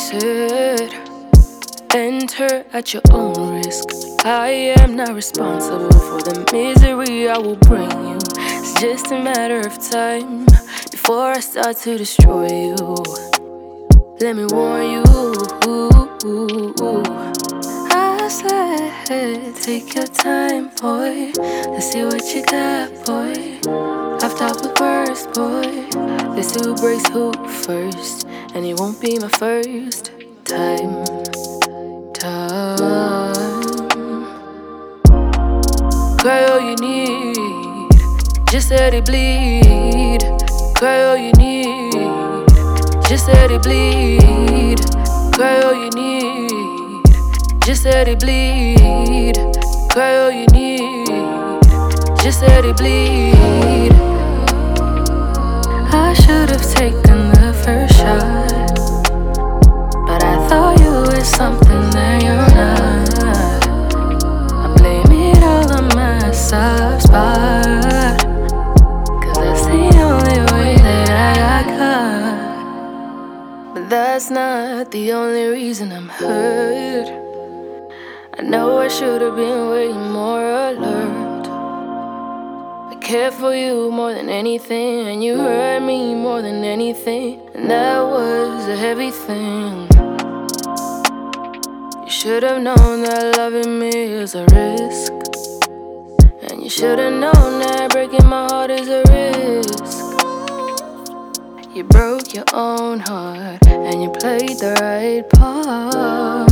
said, enter at your own risk. I am not responsible for the misery I will bring you. It's just a matter of time before I start to destroy you. Let me warn you. I said, take your time, boy. Let's see what you got, boy. I've talked with first, boy. Let's see who breaks who first. And it won't be my first time. Cry all you need, just let it bleed. Cry all you need, just let it bleed. Cry all you need, just let it bleed. Cry all you need, just let it bleed. I should have taken the first shot, but I thought you were something that you're not. I blame it all on my soft spot, 'cause that's the only way that I got caught. But that's not the only reason I'm hurt. I know I should have been way more alert. I cared for you more than anything, and you hurt me more than anything, and that was a heavy thing. You should have known that loving me is a risk, and you should have known that breaking my heart is a risk. You broke your own heart, and you played the right part.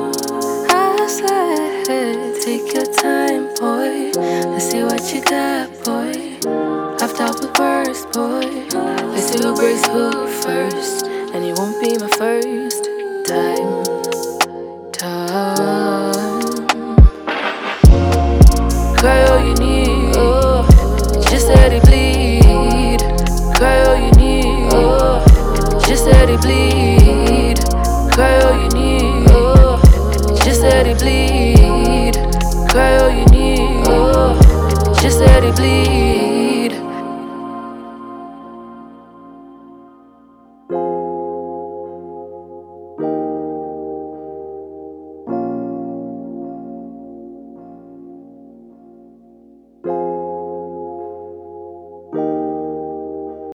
I said, take your time, boy. Let's see what you got,